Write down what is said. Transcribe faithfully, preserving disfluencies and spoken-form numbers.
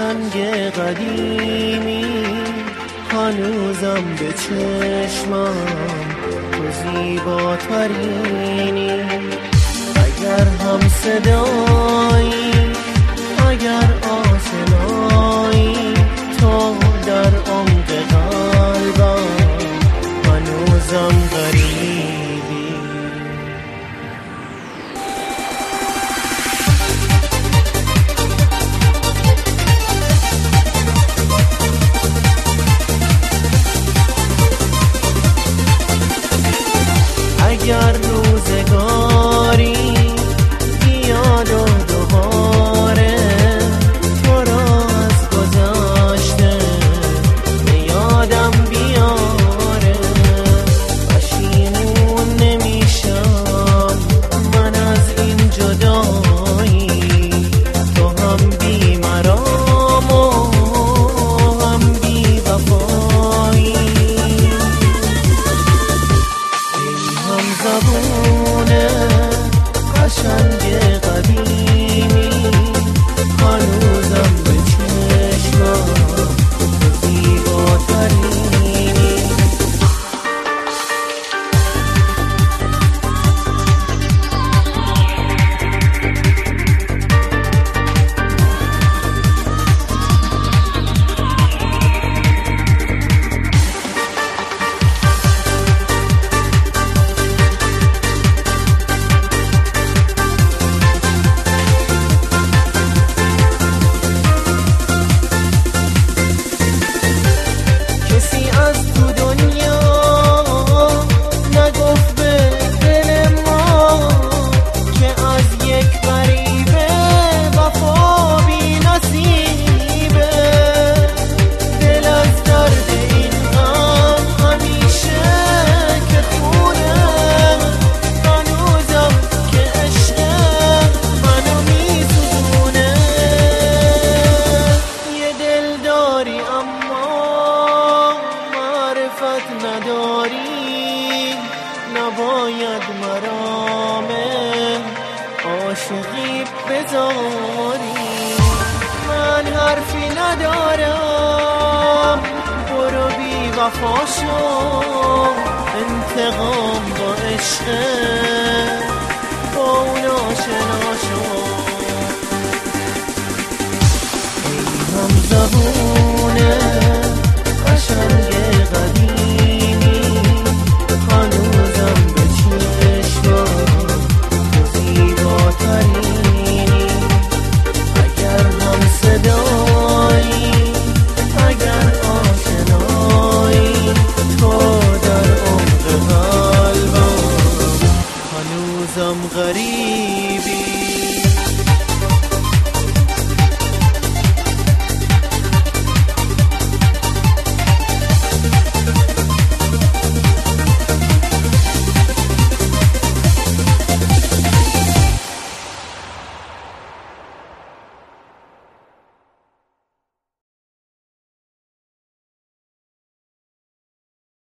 قشنگ قدیمی هنوزم به چشمم تو زیباترینی. اگر هم صدایی اگر آشنایی تو در عمق قلبم هنوزم غریبی. اگر روزگاری بیاد و دوباره تو را از گذشته به یادم بیاره، پشیمون نمیشم من از این جدایی. تو هم بی مرام و هم بی وفایی. زبونه قشنگ قدیمی هنوزم به چشمم تو زیباترینی. نداری نباید مرام عاشقی بذاری. من حرفی ندارم برو بی وفا شو، انتقام با عشق با اون آشنا شو. ای هم زبونه قشنگ قدیمی هنوزم به چشمم تو زیباترینی. اگر هم صدایی اگر آشنایی تو در عمق قلبم هنوزم غریبی.